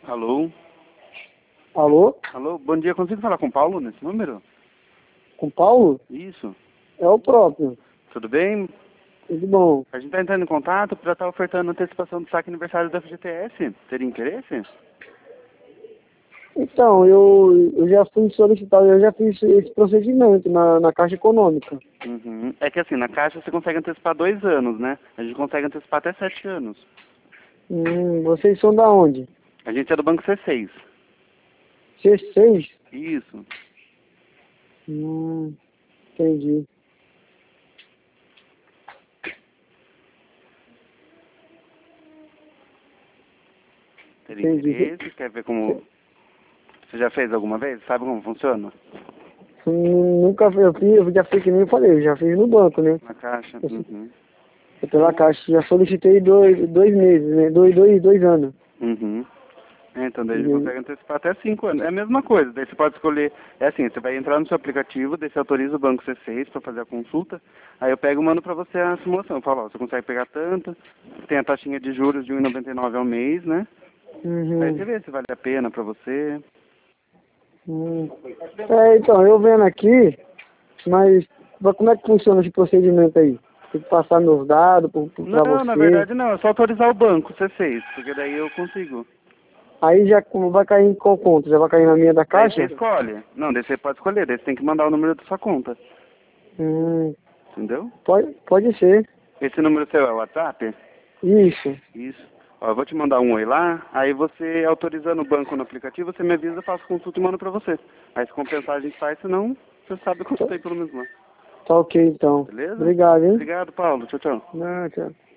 Alô? Alô? Alô, bom dia. Consigo falar com o Paulo nesse número? Com Paulo? Isso. É o próprio. Tudo bem? Tudo bom. A gente tá entrando em contato para estar ofertando antecipação do saque aniversário da FGTS. Teria interesse? Então, eu já fui solicitado, eu já fiz esse procedimento na Caixa Econômica. Uhum. É que assim, na Caixa você consegue antecipar 2 anos, né? A gente consegue antecipar até 7 anos. Vocês são da onde? A gente é do Banco C6. C6? Isso. Entendi. Teria Entendi. interesse? Quer ver como... Você já fez alguma vez? Sabe como funciona? Nunca eu já fiz que nem eu falei, eu já fiz no banco, né? Na Caixa? Uhum. Pela Caixa, já solicitei dois meses, né? Dois anos. Uhum. Então daí a gente E- consegue antecipar até 5 anos. É a mesma coisa, daí você pode escolher, é assim, você vai entrar no seu aplicativo, daí você autoriza o banco C6 para fazer a consulta, aí eu pego e mando para você a simulação. Eu falo, ó, você consegue pegar tanto, tem a taxinha de juros de 1,99 ao mês, né? Aí Uhum. você vê se vale a pena para você. Então, eu vendo aqui, mas como é que funciona esse procedimento aí? Tem que passar meus dados pra Não, na você. verdade não, é só autorizar o banco C6, porque daí eu consigo. Aí já vai cair em qual conta? Já vai cair na minha da Daí você Caixa? escolhe. Não, daí você pode escolher, daí você tem que mandar o número da sua conta. Hum, Entendeu? pode ser. Esse número seu é o WhatsApp? Isso. Isso. Ó, eu vou te mandar um oi lá, aí você autorizando o banco no aplicativo, você me avisa, eu faço consulta e mando pra você. Aí se compensar a gente faz, senão você sabe quanto Tá, tem pelo menos lá. tá ok então. Beleza? Obrigado, hein? Obrigado, Paulo. Tchau, tchau. Não, tchau.